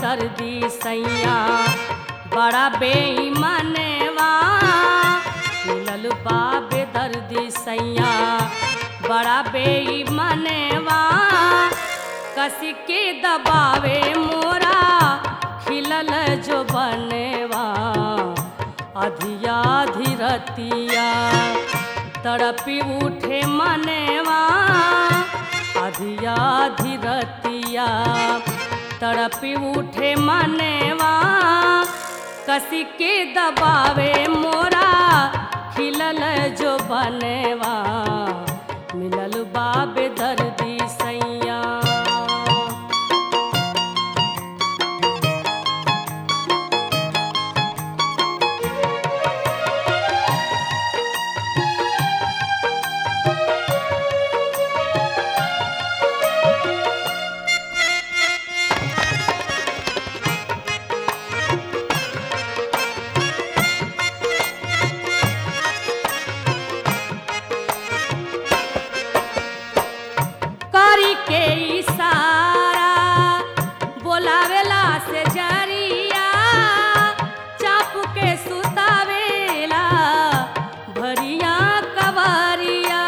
बेदर्दी सैया बड़ा बेईमानवा मिलल बा बेदर्दी सैया बड़ा बेईमानवा कसी के दबावे मोरा खिलल जो बनवा अधिया धीरतिया तड़पी उठे मनवा अधिया धीरतिया तड़पी उठे मनवा कसी के दबावे मोरा खिलल जो बनवा मिलल बा बेदर्दी सैया के इशारा बोलावेला से जरिया चाप के सुतावेला भरिया कवरिया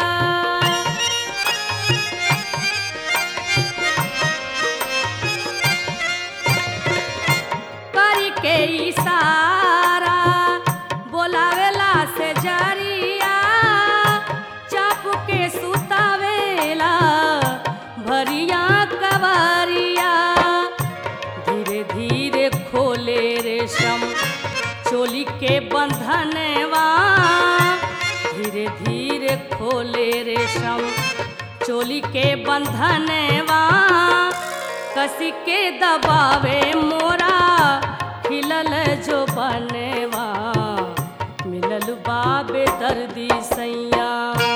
करी के इशारा बोलावेला से जरिया चाप के सुतावेला भरिया कवरिया धीरे धीरे खोले रेशम चोली के बंधनवा धीरे धीरे खोले रेशम चोली के बंधनवा कसी के दबावे मोरा खिलल जो बनवा मिलल बा बेदर्दी सैया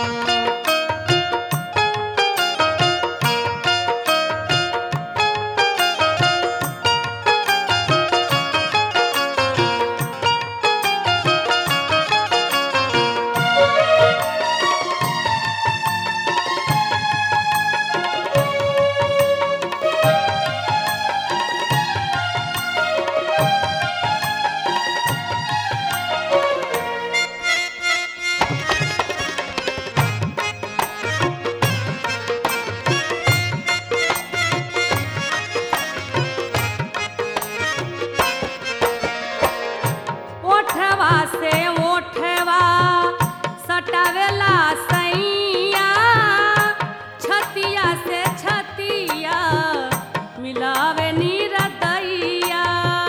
ओठवा से ओठवा सटावेला सैया छतिया से छतिया मिलावे नीरदैया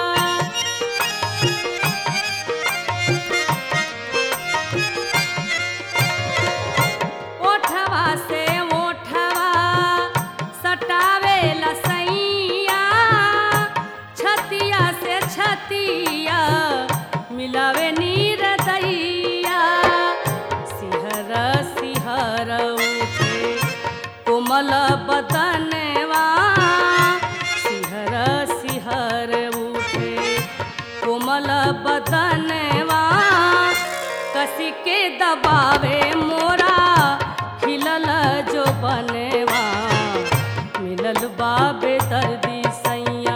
ओठवा से ओठवा सटावेला सैया छतिया से छतिया मिलावे नीरदैया सिहर सिहर उठे कोमल बदनवा सिहर सिहर उठे कोमल बदनवा कसी के दबावे मोरा खिलल जो बनवा मिलल बा बेदर्दी सैया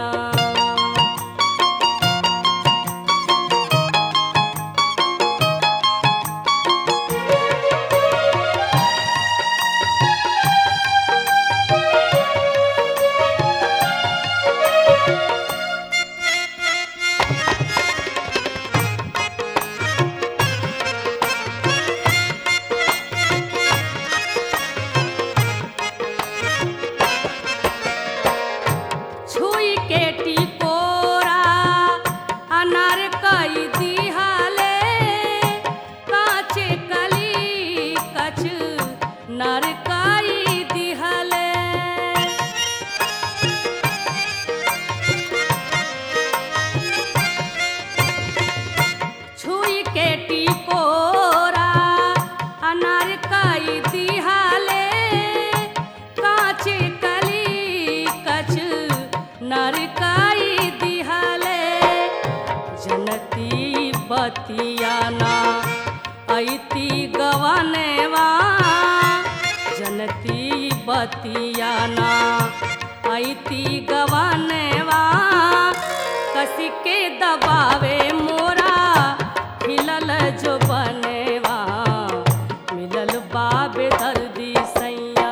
छुई के टिकोरा अनार कई दिहाले काचे कली कच नर कई दिहाले छुई के टिकोरा अनार कई दिहाले काचे कली कच नरकाई दिहाले जनती बतियाना ऐती गवनवा जनती बतियाना ऐती गवानवा कसी के दबावे मोरा हिलल जो बनेवा मिलल बाबे दर्दी सैया।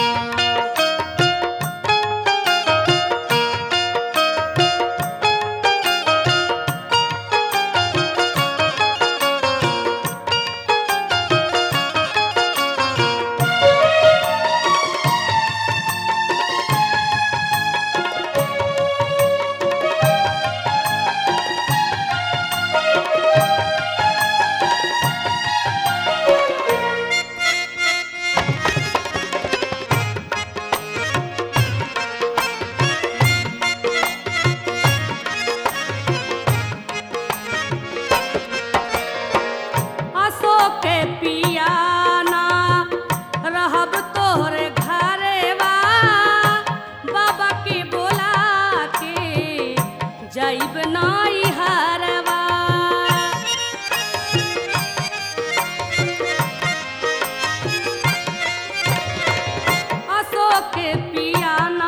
के पियाना रहब तोहरे घरेवा बाबा के बोला के जाइब नाई हरवा। असो के पियाना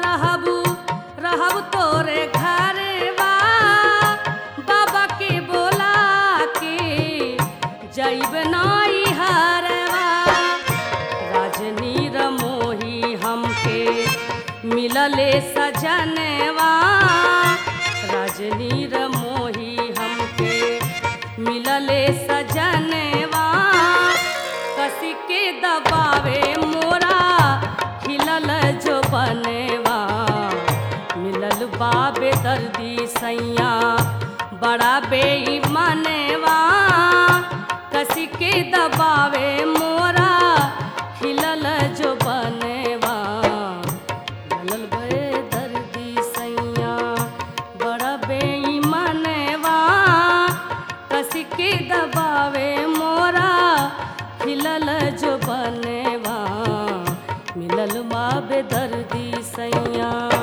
रहब तोरे घरेवा बाबा के बोला के जाइब नाई हरवा। राजनी रमोही हमके मिलले सजनवा राजनी रमोही हमके मिलले सजनवा कसी के दबावे मोरा खिलल जो बनेवा मिलल बाबे दर्दी सैया बड़ा बेईमानवा कसी के दबावे मोरा खिलल जो बनेवा मिलल बे दर्दी सैया बड़ा बेईमानवा कसी के दबावे मोरा खिलल जो बनेवा मिलल बाबे दर्दी सैया।